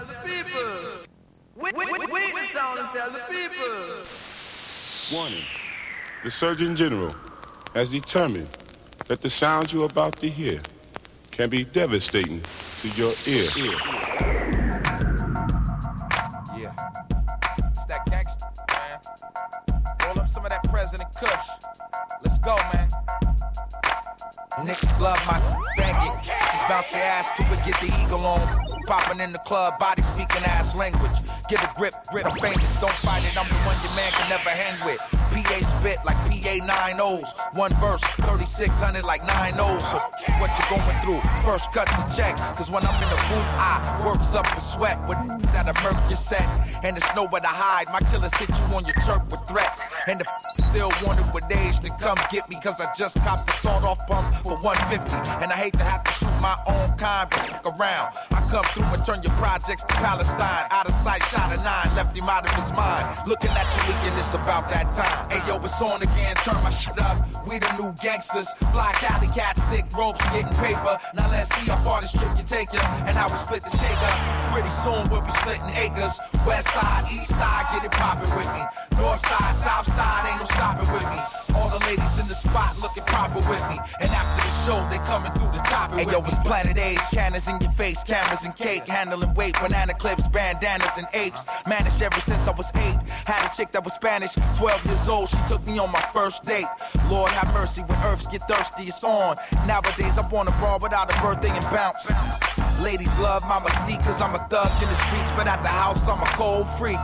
tell the people. Wait the town and tell the people. Warning. The Surgeon General has determined that the sounds you're about to hear can be devastating to your ear. Yeah. It's that gangster, man. Roll up some of that President Kush. Let's go, man. Nick love my bang it. Just bounce the ass to it, get the eagle on. Popping in the club, body speaking ass language. Get a grip, I'm famous. Don't fight it, I'm the one your man can never hang with. PA spit like PA 9-0s. One verse, 3600 like 9-0s. So what you going through? First cut the check. Cause when I'm in the booth, I works up the sweat. With that a murk your set. And there's nowhere to hide. My killers hit you on your chirp with threats. And if still wanted with age, then come get me. Cause I just copped the sawed-off pump for 150. And I hate to have to shoot my own kind, but around. I come through and turn your projects to Palestine. Out of sight, shot a 9, left him out of his mind. Looking at you leaking, it's about that time. Hey yo, it's on again, turn my shit up. We the new gangsters, fly Cali cats, thick ropes, getting paper. Now let's see how far this trip you take ya, and how we split this take up. Pretty soon we'll be splitting acres. West side, east side, get it poppin' with me. North side, south side, ain't no stopping with me. All the ladies in the spot looking proper with me. And after the show, they coming through the top. Hey yo, it's Planet Age, cannons in your face, cameras and cake, handling weight, banana clips, bandanas and apes. Managed ever since I was 8. Had a chick that was Spanish, 12 years old. She took me on my first date. Lord have mercy, when earths get thirsty, it's on. Nowadays, I want a bar without a birthday and bounce. Ladies love my mystique, cause I'm a thug in the streets, but at the house, I'm a cold freak.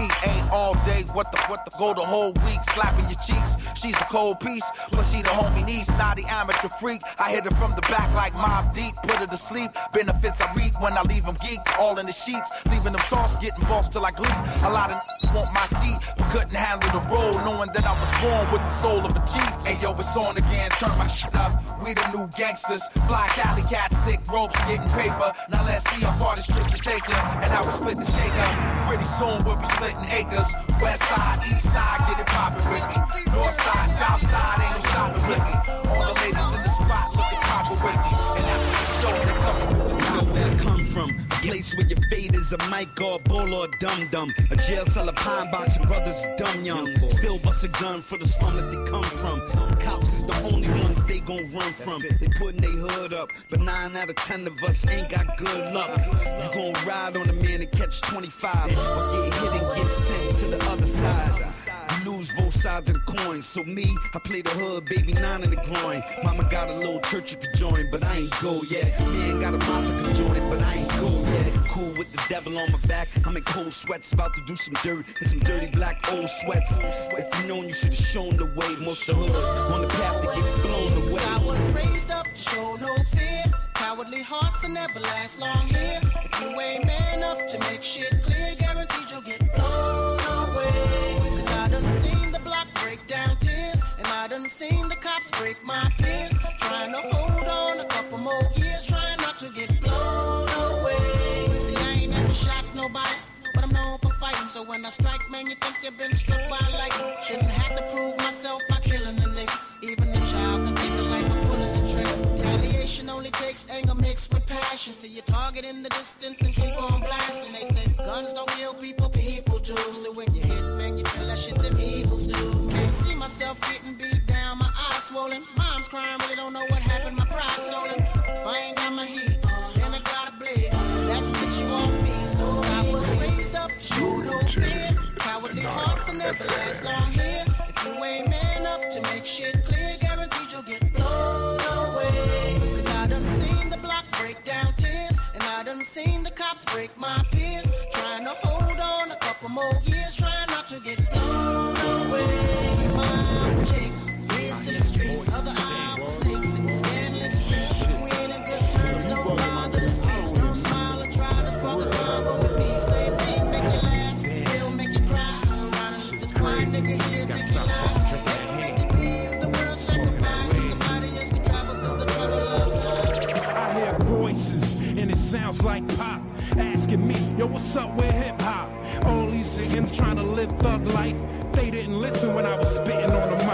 PA all day, what the, go the whole week, slapping your cheeks. She's a cold piece, plus she the homie niece, naughty amateur freak. I hit her from the back like Mob Deep, put her to sleep. Benefits I reap when I leave them geek, all in the sheets, leaving them tossed, getting bossed till I gleek. A lot of want my seat, but couldn't handle the role, knowing that I was born with the soul of a chief. Hey yo, it's on again, turn my shit up. We the new gangsters, fly Cali cats, thick ropes, getting paper. Now let's see how far this trip can take ya, and how we split this cake up. Pretty soon we'll be splitting acres. West side, east side, get it poppin' with me. North side, south side, ain't no stopping with me. All the ladies in the spot looking proper with me. And after the show, they coming through the top. Where I come from, a place where your fate is a mic or a bull or a dum-dum. A jail cell, a pine box, and brothers dumb young. Still bust a gun for the slum that they come from. Cops is the only ones they gon' run from. They putting their hood up, but 9 out of 10 of us ain't got good luck. You gon' ride on a man and catch 25, or get hit and get sent to the other side. You lose both sides of the coin. So me, I play the hood, baby 9 in the groin. Mama got a little church you could join, but I ain't go yet. Me ain't got a massacre joint, but I ain't go yet. Cool with the devil on my back. I'm in cold sweats, about to do some dirt and some dirty black old sweats. If you known, you should've shown the way. Most of the hood on the path to get blown away. I was raised up to show no fear. Cowardly hearts will never last long here. If you ain't man up to make shit clear, guaranteed you'll get blown away. Cause I done seen the block break down tears, and I done seen the cops break my peers. Trying to hold on a couple more years, trying not to get blown away. See, I ain't never shot nobody, but I'm known for fighting. So when I strike, man, you think you've been struck by lightning. Shouldn't have to prove myself by killing a nigga. Even a child can take a life by pulling the trigger. Retaliation only takes anger mixed with passion. See your target in the distance and keep on blasting. They say guns don't kill people, people do. So when you hit, man, you feel that shit them evils do. Can't see myself getting beat down, my eyes swollen. Mom's crying, really don't know what happened, my pride stolen. If I ain't got my heat, then I gotta bleed. That can get you off me. So I was raised up to show no fear. Cowardly hearts will never last long here. If you ain't man up to make shit clear, guaranteed you'll get blown away. Cause I done seen the block break down tears, and I done seen the cops break my peers. Trying to hold on a couple more years, trying not to get blown away. My chicks, here's to the streets, other eye snakes and scandalous freaks. If we ain't in good terms, don't bother to speak. Don't smile or try to spark a convo with me. Same thing, make you laugh, it'll make you cry. Trying to let this quiet nigga here take your life. Never meant to be you, the world sacrifice. So somebody else can travel through the trouble of time. I hear voices and it sounds like pop asking me, yo, what's up with hip hop? All these niggas trying to live thug life. They didn't listen when I was spitting on the mic.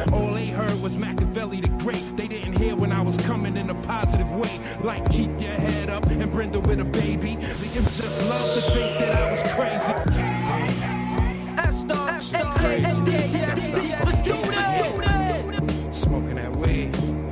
All they heard was Machiavelli the Great. They didn't hear when I was coming in a positive way. Like keep your head up and Brenda with a baby. The imps just love to think that I was crazy. Smoking that weed.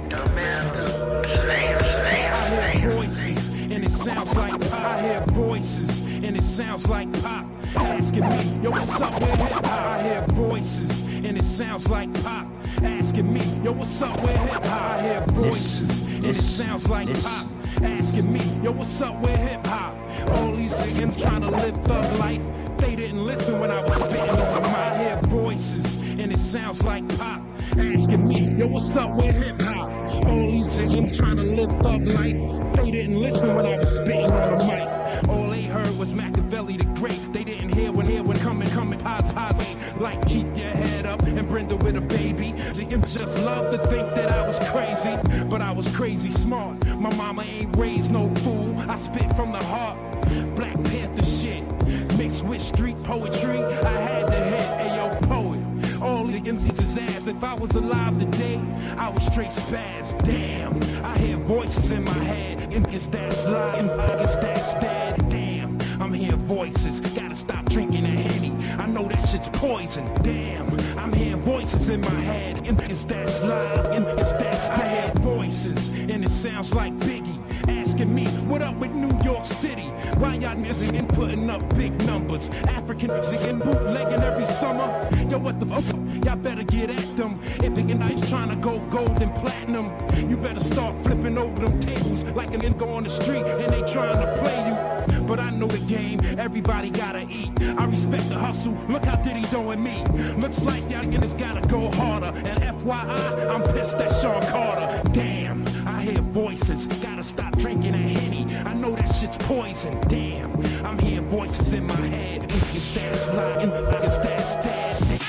I hear voices and it sounds like pop. I hear voices and it sounds like pop. Asking me, yo, what's up with hip hop? I hear voices and it sounds like pop. Asking me, yo, what's up with hip hop? I hear voices and it sounds like pop. Asking me, yo, what's up with hip hop? All these niggas trying to live thug life. They didn't listen when I was spitting on them. I hear voices and it sounds like pop. Asking me, yo, what's up with hip hop? All these niggas trying to live thug life. They didn't listen when I was spitting on the mic. All they heard was Machiavelli the Great. They didn't hear when coming positive. Like keep your head up and Brenda with a baby. The imps just love to think that I was crazy, but I was crazy smart. My mama ain't raised no fool. I spit from the heart. Black Panther shit mixed with street poetry. I had to hit, ayo, poet. All the MCs is ass. If I was alive today, I would straight spaz. Damn, I hear voices in my head. Is that slide? Is that dead? Damn, I'm hearing voices. Gotta stop drinking that Henny. I know that shit's poison. Damn, I'm hearing voices in my head. Is that slide? Is that I hear voices, and it sounds like Biggie asking me, what up with New York City? Why y'all missing and putting up big numbers? African music and bootlegging every summer. Yo, what the fuck? Y'all better get at them. If the nice trying to go gold and platinum, you better start flipping over them tables like an nigga on the street and they trying to play you. But I know the game, everybody gotta eat. I respect the hustle, look how Diddy doing me. Looks like y'all niggas gotta go harder. And FYI, I'm pissed at Sean Carter. Damn, I hear voices, gotta stop drinking that Henny. I know that shit's poison. Damn, I'm hearing voices in my head. Is that sliding? Is that stab?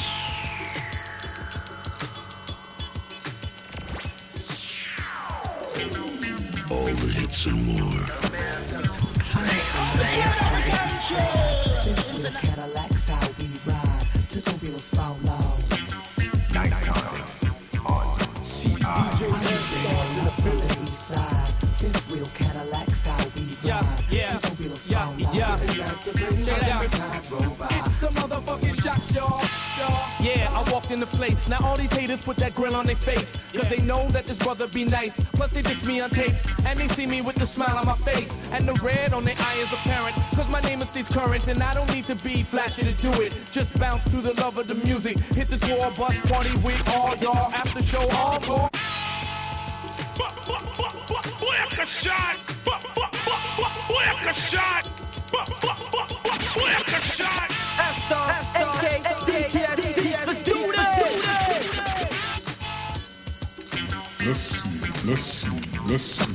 All the hits and more. Cadillacs, how we ride to the wheels fall off. Nighttime on The east side, fifth wheel Cadillacs, how we ride to the wheels fall off. It's the motherfucking Shock, y'all. Yeah, I walked in the place. Now all these haters put that grin on their face. Cause they know that this brother be nice. Plus they diss me on tapes. And they see me with the smile on my face. And the red on their eye is apparent. Cause my name is Steve Current. And I don't need to be flashy to do it. Just bounce to the love of the music. Hit the tour bus party with all y'all. After show all board. Black a shot! Black a shot! Black a shot! Let's do Listen.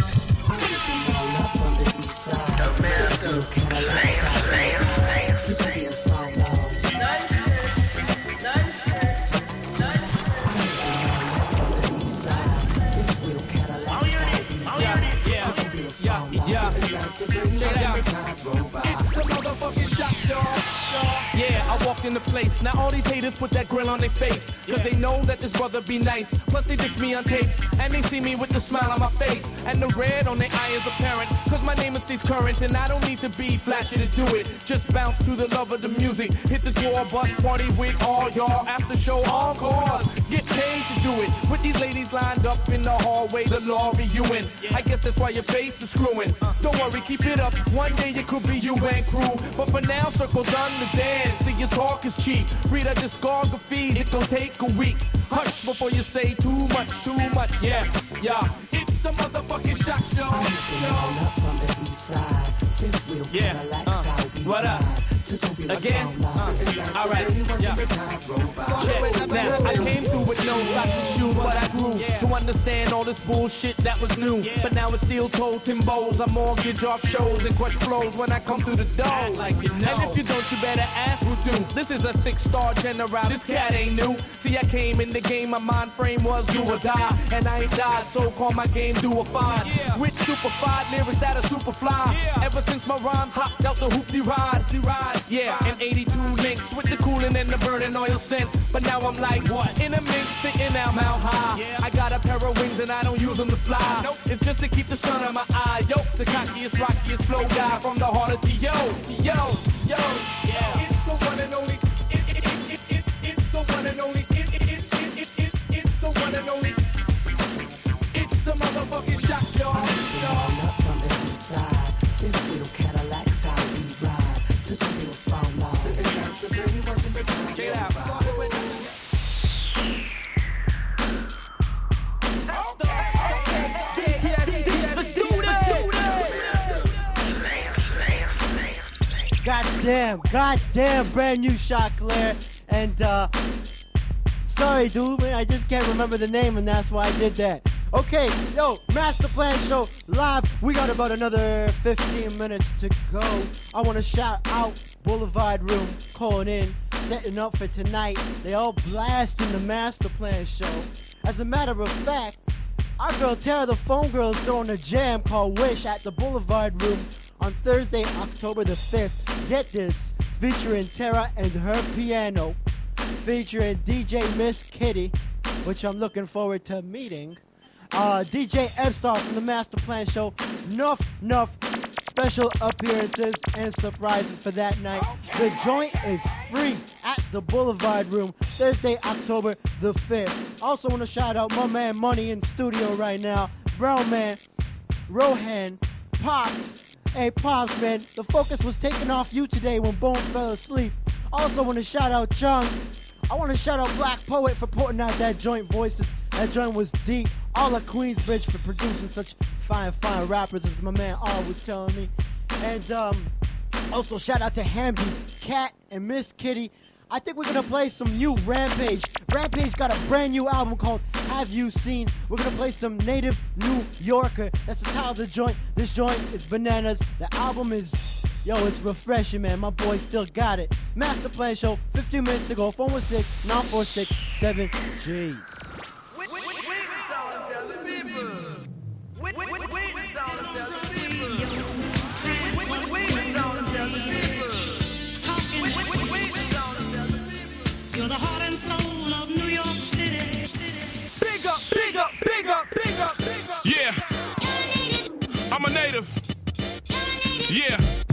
It's the motherfucking Shock, y'all. Yeah, I walked in the place. Now all these haters put that grin on their face. Cause they know that this brother be nice. Plus they diss me on tapes. And they see me with the smile on my face. And the red on their eye is apparent. Cause my name is Steve Current. And I don't need to be flashy to do it. Just bounce to the love of the music. Hit the tour bus party with all y'all. After show encore. Get paid to do it. With these ladies lined up in the hallway. The law reviewing. I guess that's why your face is screwing. Don't worry, keep it up. One day it could be you and crew. But for now, circle done the dance. See, your talk is cheap. Read a discography, it gon' take a week. Hush before you say too much. Yeah. It's the motherfucking Shock, y'all. From the east side, fifth wheel Cadillacs, how we What up? Again? Alright, yeah. Check. Now, I came through with no socks and shoes, but I grew to understand all this bullshit that was new. But now it's steel toe Timbos. I mortgage off shows and crush flows when I come through the door. Like you know. And if you don't, you better ask who do. This is a 6-star general. This cat ain't new. See, I came in the game, my mind frame was do or die. And I ain't died, so call my game do or fine. Which stupefied lyrics that are super fly. Ever since my rhymes hopped out the hoopty ride. Yeah, and 82 links with the cooling and the burning oil scent. But now I'm like, what? In a mink, sitting out mount high. I got a pair of wings and I don't use them to fly. It's just to keep the sun on my eye. Yo, the cockiest, rockiest flow guy from the heart of T.O. Yo, yeah. It's the one and only. It's the one and only. It's the one and only. It's the motherfucking Shock Dog. Up from the side, this little Cadillac's how we ride to the real spotlight. Sitting at the baby watching the time. Check it out. Goddamn, brand new shot, Claire. And, sorry, dude, man, I just can't remember the name, and that's why I did that. Okay, yo, Master Plan Show live. We got about another 15 minutes to go. I want to shout out Boulevard Room, calling in, setting up for tonight. They all blasting the Master Plan Show. As a matter of fact, our girl Tara the Phone Girl is throwing a jam called Wish at the Boulevard Room on Thursday, October the 5th. Get this, featuring Tara and her piano, featuring DJ Miss Kitty, which I'm looking forward to meeting. DJ F-Star from the Master Plan Show. Enough special appearances and surprises for that night. The joint is free at the Boulevard Room, Thursday, October the 5th. Also want to shout out my man Money in studio right now. Brown Man, Rohan, Pops. Hey, Pops, man, the focus was taken off you today when Bones fell asleep. Also want to shout out Chung. I want to shout out Black Poet for putting out that joint Voices. That joint was deep. All of Queensbridge for producing such fine rappers, as my man R was telling me. And also shout out to Hamby, Cat, and Miss Kitty. I think we're going to play some new Rampage. Rampage got a brand new album called Have You Seen? We're going to play some Native New Yorker. That's the title of the joint. This joint is bananas. The album is, it's refreshing, man. My boy still got it. Master Plan Show, 15 minutes to go. 416-946-7Gs. You're the heart and soul of New York City. Big up. Yeah, I'm a native. Yeah,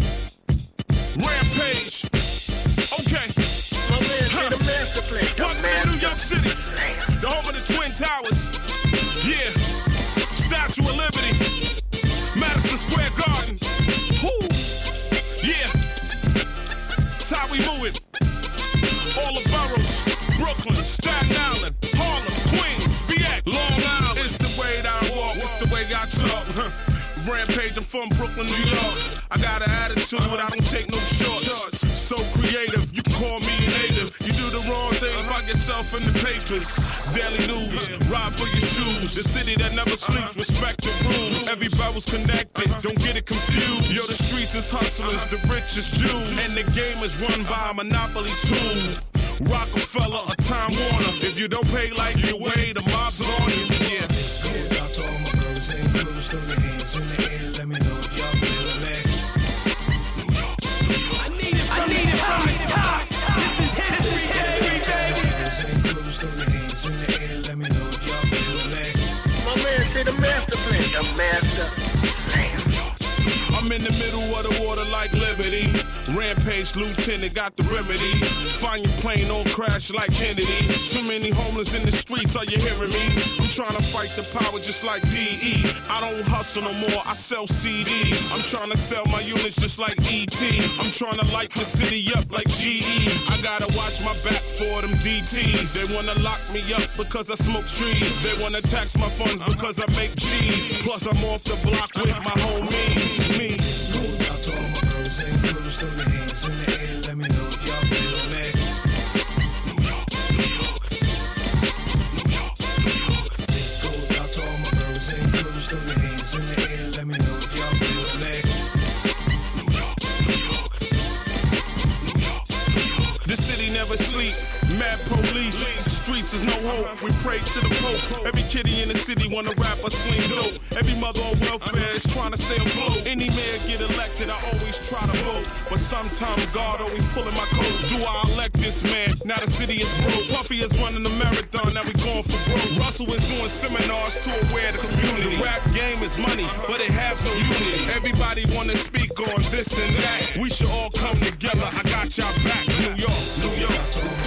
Rampage. Okay. The master plan. Welcome to New York City, the home of the Twin Towers. Yeah, Statue of Liberty, Madison Square Garden. Woo. Yeah, that's how we move it. All the boroughs, Brooklyn, Staten Island, Harlem, Queens, BX, Long Island. It's the way that I walk, it's the way I talk. Rampage, I'm from Brooklyn, New York. I got an attitude, I don't take no shorts. So creative, you can call me a native. You do the wrong thing, find yourself in the papers. Daily news, ride for your shoes. The city that never sleeps, respect the rules. Every barrel's connected, don't get it confused. Yo, the streets is hustlers, the richest Jews. And the game is run by a monopoly tool. Rockefeller or Time Warner. If you don't pay like you weigh, the mob's on you. Yeah. Goes out to all my girls and crews, throw your hands in the air, let me know if y'all feeling that. I need it from the top. This is history, baby. Girls and crews, throw your hands in the air, let me know if y'all feeling that. My man say the master plan. The master plan. I'm in the middle of the water like Liberty. Rampage lieutenant got the remedy. Find your plane, don't crash like Kennedy. Too many homeless in the streets, are you hearing me? I'm trying to fight the power just like PE. I don't hustle no more, I sell CDs. I'm trying to sell my units just like ET. I'm trying to light the city up like GE. I gotta watch my back for them DTs. They wanna lock me up because I smoke trees. They wanna tax my funds because I make cheese. Plus I'm off the block with my homies. Me. Goes out to all my girls and crews, throw your hands in the air, let me know if y'all feeling that. New York, New York, New York, New York. This goes out to all my girls and crews, throw your hands in the air, let me know if y'all feeling that. New York, New York, New York, New York. The city never sleeps, mad police. Streets is no hope. We pray to the Pope. Every kitty in the city wanna rap or sling dope. Every mother on welfare is trying to stay afloat. Any man get elected, I always try to vote. But sometimes God always pulling my coat. Do I elect this man? Now the city is broke. Puffy is running the marathon, now we going for broke. Russell is doing seminars to aware the community. The rap game is money, but it has no unity. Everybody wanna speak on this and that. We should all come together. I got y'all back. New York, New York.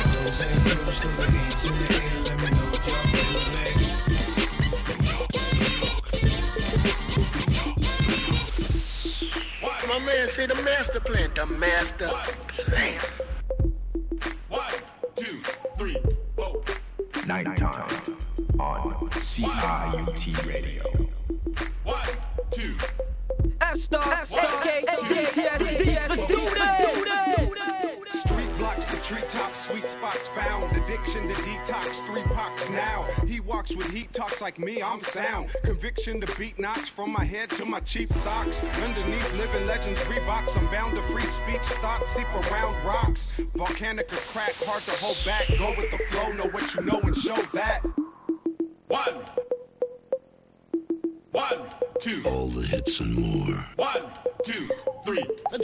My man say the master plan. The master plan. 1, 2, 3, 4. Nighttime on CIUT Radio. 1, 2. F-Star, F-Star, let's do this! Street blocks, the treetops, sweet spots found. Addiction to detox, 3 pox now. He walks with heat, talks like me, I'm sound. Conviction to beat knocks from my head to my cheap socks. Underneath living legends, Reeboks. I'm bound to free speech, thoughts seep around rocks. Volcanic or crack, hard to hold back. Go with the flow, know what you know and show that. 1, 2. All the hits and more. 1, 2, 3.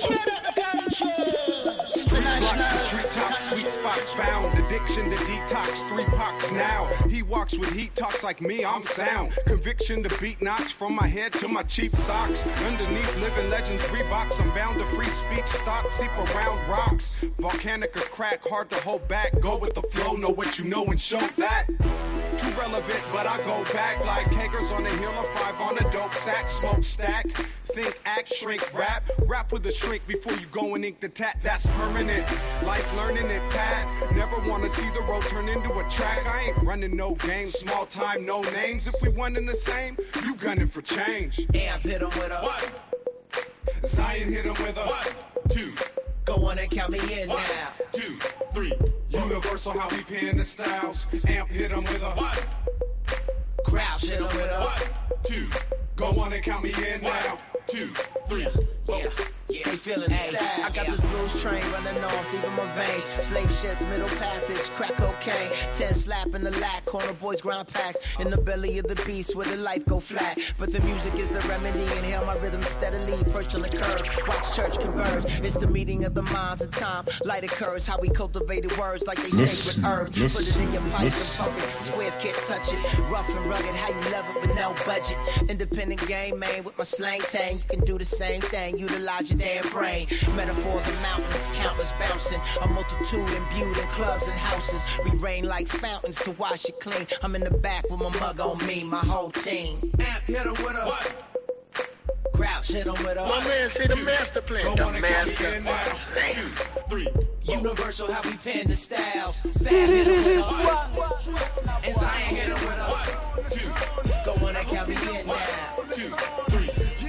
Street blocks, the treetops, sweet spots found. Addiction to detox, 3 pox now. He walks with heat, talks like me, I'm sound. Conviction to beat knocks from my head to my cheap socks. Underneath living legends, Reeboks. I'm bound to free speech, thoughts seep around rocks. Volcanic or crack, hard to hold back. Go with the flow, know what you know and show that. Too relevant, but I go back like kegers on a hill or 5 on a dope sack. Smoke stack, think, act, shrink, rap. Rap with a shrink before you go and ink the tat. That's permanent. Life learning it, Pat. Never wanna see the road turn into a track. I ain't running no games, small time, no names. If we one in the same, you gunning for change. Amp hit him with a 1. Zion hit him with a 1, 2. Go on and count me in 1, now. 2, 3. Universal how we pin the styles. Amp hit him with a 1. Crouch hit him with a 1, 2. Go on and count me in now. 2, 3. Yeah, they feeling the style. I got this blues train running off deep in my veins. Slave ships, middle passage, crack cocaine. 10 slap in the lack, corner boys grind packs. In the belly of the beast where the life go flat. But the music is the remedy. Inhale my rhythm steadily, perched on the curb. Watch church converge. It's the meeting of the minds of time. Light occurs, how we cultivated words like they sacred herbs. Put it in your pipe and pump it. Squares can't touch it. Rough and rugged, how you love it with no budget. Independent game, man, with my slang tang. You can do the same thing, utilize your damn brain. Metaphors and mountains, countless bouncing. A multitude imbued in clubs and houses. We rain like fountains to wash it clean. I'm in the back with my mug on me, my whole team. Amp hit him with a 1. Crouch hit him with a My man say the master plan. Go The on and count me master in now. plan. 2, 3. Universal how we pen the styles. Fab hit him with a and Zion hit him with a 2. Go on and count me in now. 2, 3.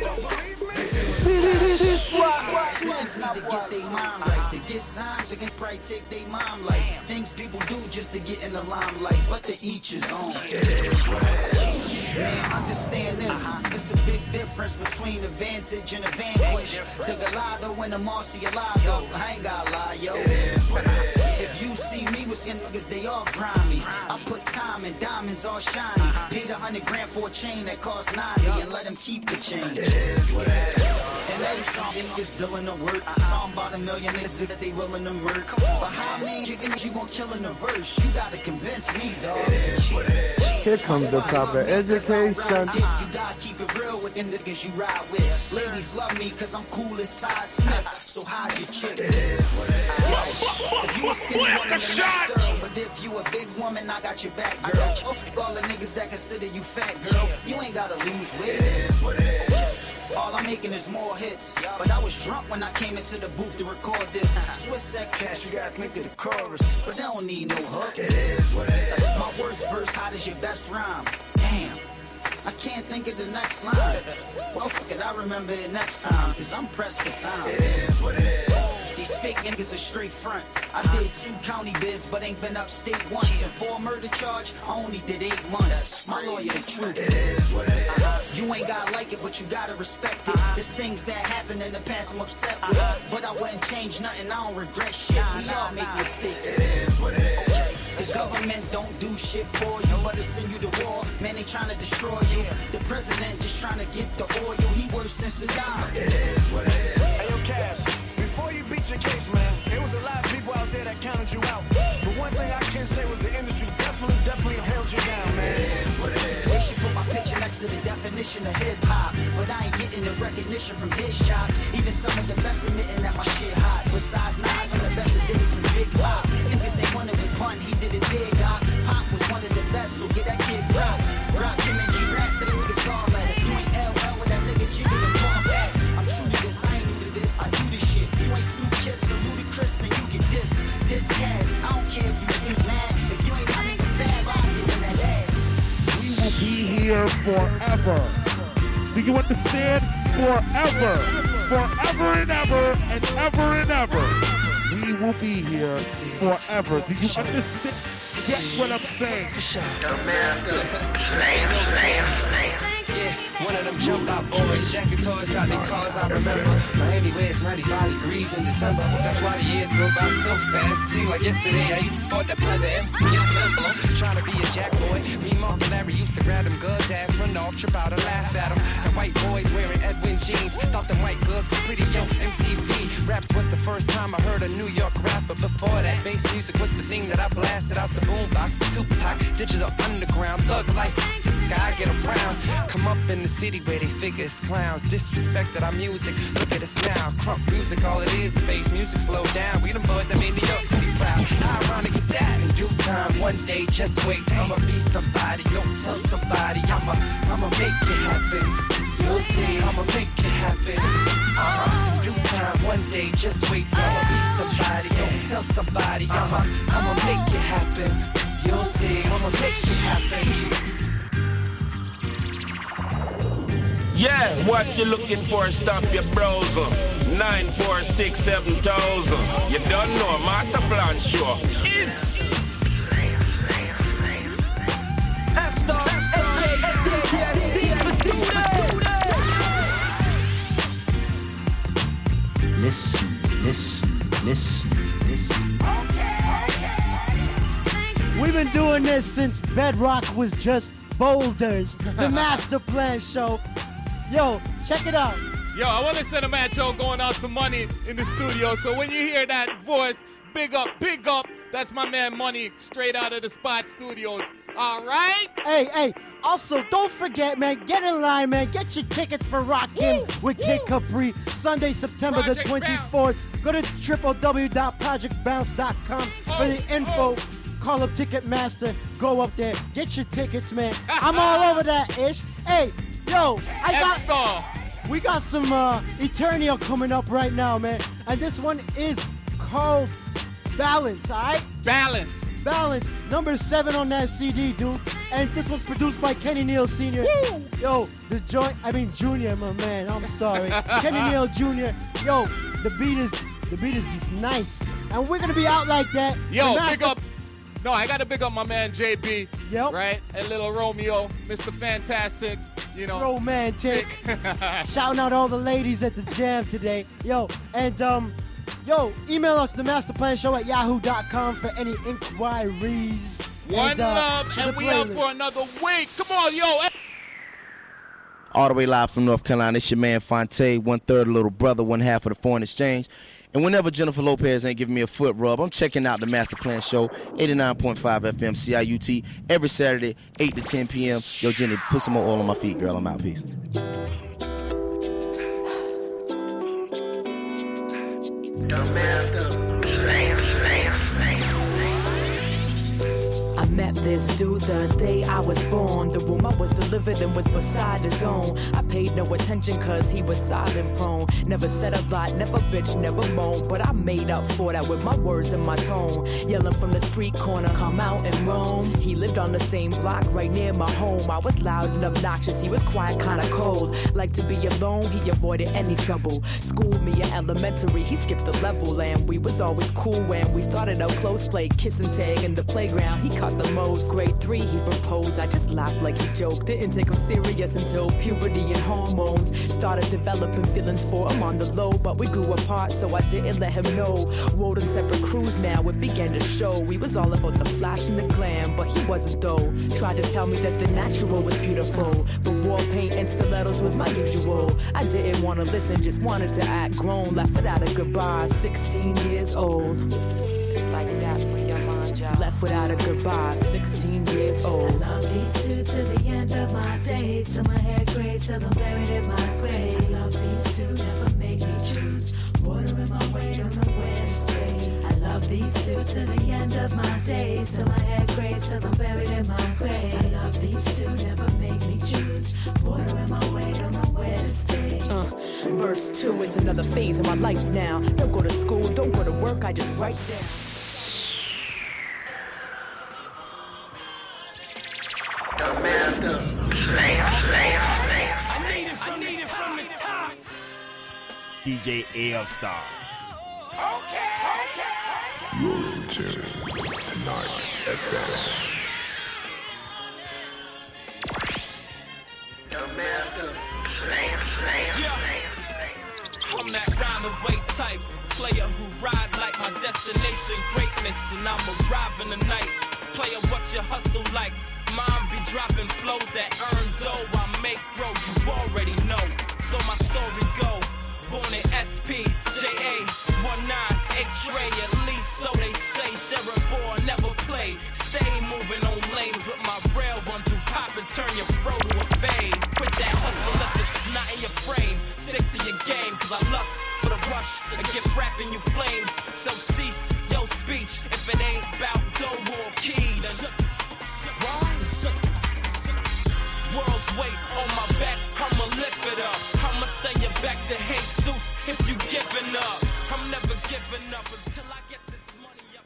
Ones need to get their mind right. They get signs against pride, take their mom life. Things people do just to get in the limelight, but to each his own. Man, understand this. It's a big difference between advantage and a vanquish. The Gallardo and the Marcialado. I ain't gotta lie, yo. If you see me with some niggas, they all grimy. I put time and diamonds all shiny. Paid $100 for a chain that cost 90 and let them keep the change. And they saw niggas doing the work. Talking about $1 million niggas that they willing to murk. But how many you gon' kill in the verse? You gotta convince me, dog. Here comes the proper education. You gotta keep it real with them niggas you ride with. Ladies love me cause I'm cool as Ty Smith. So hide your chick. If you a skinny woman, then that's girl. But if you a big woman, I got your back, girl. Fuck all the niggas that consider you fat, girl. You ain't gotta lose weight. All I'm making is more hits. But I was drunk when I came into the booth to record this. Swiss said cash, you gotta think of the chorus. But they don't need no hook. My worst verse, hot as your best rhyme. Damn, I can't think of the next line. Well, fuck it, I remember it next time. Cause I'm pressed for time. These fake niggas a straight front. I did 2 county bids, but ain't been upstate once. And for a murder charge, I only did 8 months. My lawyer, the truth. It is what it is. You ain't gotta like it, but you gotta respect it. There's things that happened in the past I'm upset with. But I wouldn't change nothing, I don't regret shit. We all make mistakes. It is what it is. The government don't do shit for you, but it send you to war. Man, they trying to destroy you. The president just trying to get the oil. He worse than Saddam. It is what it is. Hey, yo, Cash, before you beat your case, man, there was a lot of people out there that counted you out. But one thing I can say was the industry definitely held you down, man. It is what it is. They should put my picture next to the definition of hip-hop. But I ain't getting the recognition from his jobs. Even some of the best admitting that my shit hot. Besides Nas, I'm the best that did it since Big Pop. Niggas ain't one of the pun, he did it big, Doc. Pop was one of the best, so get that kid props. Rock him and G-Rap for the niggas all at it. You ain't LL with that nigga Jiggy and Paul back. I'm true to this, I ain't new to this, I do this shit. You ain't Snoop Kiss or Ludacris, then you get this. This Cass, I don't care if you niggas mad. If you ain't my nigga Fab, I'll get in that ass. We will be here forever. Do you understand? Forever. Forever and ever and ever and ever. We will be here forever. Do you understand? Get what I'm saying? Yeah, one of them jump out boys, jacking toys out their cars, I remember. Miami where it's 95 degrees in December. That's why the years go by so fast. It seemed like yesterday I used to sport that pleather MC on Limbo. Trying to be a jack boy. Me, Mark, and Larry used to grab them girls' ass, run off, trip out and laugh at them. And white boys wearing Edwin jeans. Thought them white girls were pretty, yo, MTV. Raps was the first time I heard a New York rapper. Before that, bass music was the thing that I blasted out the boombox. Tupac, digital underground, thug life. I get around. Come up in the city where they figure it's clowns. Disrespected our music. Look at us now. Crunk music, all it is. Bass music, slow down. We them boys that made New York City proud. How ironic is that? In due time, one day, just wait. I'ma be somebody. Don't tell somebody. I'ma make it happen. You'll see. I'ma make it happen. In due time, one day, just wait. I'ma be somebody. Don't tell somebody. I'ma make it happen. You'll see. I'ma make it happen. Yeah, what you looking for? Stop your browser. 9467000. You don't know, Master Plan Show. It's F-Star, Listen. We've been doing this since Bedrock was just boulders. The Master Plan Show. Yo, check it out. Yo, I want to send a man show going out some money in the studio. So when you hear that voice, big up. That's my man Money, straight out of the Spot Studios. All right? Hey. Also, don't forget, man, get in line, man. Get your tickets for Rock Him with Kid Capri, Sunday, September the 24th. Go to www.projectbounce.com for the info. Call up Ticketmaster. Go up there. Get your tickets, man. I'm all over that ish. Hey, yo, we got some Eternio coming up right now, man. And this one is called Balance, all right? Balance. Number 7 on that CD, dude. And this was produced by Kenny Neal Sr. Woo! Yo, Junior, my man. I'm sorry. Kenny Neal Jr. Yo, the beat is just nice. And we're gonna be out like that. Yo, big up. No, I gotta big up my man JB. Yep. Right? And little Romeo, Mr. Fantastic, you know. Romantic. Shouting out all the ladies at the jam today. Yo, and email us themasterplanshow@yahoo.com for any inquiries. One love, and we up for another week. Come on, yo. All the way live from North Carolina, it's your man Fonte, 1/3 little brother, 1/2 of the foreign exchange. And whenever Jennifer Lopez ain't giving me a foot rub, I'm checking out the Master Plan Show, 89.5 FM CIUT, every Saturday, 8 to 10 p.m. Yo, Jenny, put some more oil on my feet, girl. I'm out. Peace. I Met this dude the day I was born. The room I was delivered in was beside his own. I paid no attention cause he was silent prone. Never said a lot, never bitch, never moan. But I made up for that with my words and my tone. Yelling from the street corner, come out and roam. He lived on the same block right near my home. I was loud and obnoxious, he was quiet, kinda cold. Like to be alone, he avoided any trouble. Schooled me in elementary, he skipped a level. And we was always cool when we started out close play. Kiss and tag in the playground, he caught the most. Grade 3 he proposed, I just laughed like he joked. Didn't take him serious until puberty and hormones started developing feelings for him on the low. But we grew apart so I didn't let him know. Rode on separate crews now, it began to show. We was all about the flash and the glam, but he wasn't though. Tried to tell me that the natural was beautiful, but war paint and stilettos was my usual. I didn't want to listen, just wanted to act grown. Left without a goodbye, 16 years old. It's like that for your mind, y'all. Left without a goodbye, 16 years old. I love these two to the end of my days. Till my hair grays, till I'm buried in my grave. I love these two, never make me choose. Water in my way, don't know where to stay. I love these two to the end of my days. Till my hair grays, till I'm buried in my grave. I love these two, never make me choose. Water in my way, don't know where to stay. Verse 2 is another phase of my life now. Don't go to school, don't go to work, I just write down. The master slayer. I need it from the top. DJ L-Star. You're in tune. Night FM. The master slayer. I'm that round-away type player who ride like my destination greatness, and I'm arriving tonight. Player, what you hustle like? Mom be dropping flows that earn dough. I make grow, you already know. So my story go. Born in SP, JA, 19, H-Ray, at least so they say. Sharon Boy never play. Stay moving on lanes with my rail one to pop and turn your fro to a fade. Quit that hustle if it's not in your frame. Stick to your game, cause I lust for the rush and get rapping you flames. So cease your speech if it ain't about dough or keys. World's weight on my back, I'ma lift it up. I'ma send you back to Jesus if you giving up. I'm never giving up until I get the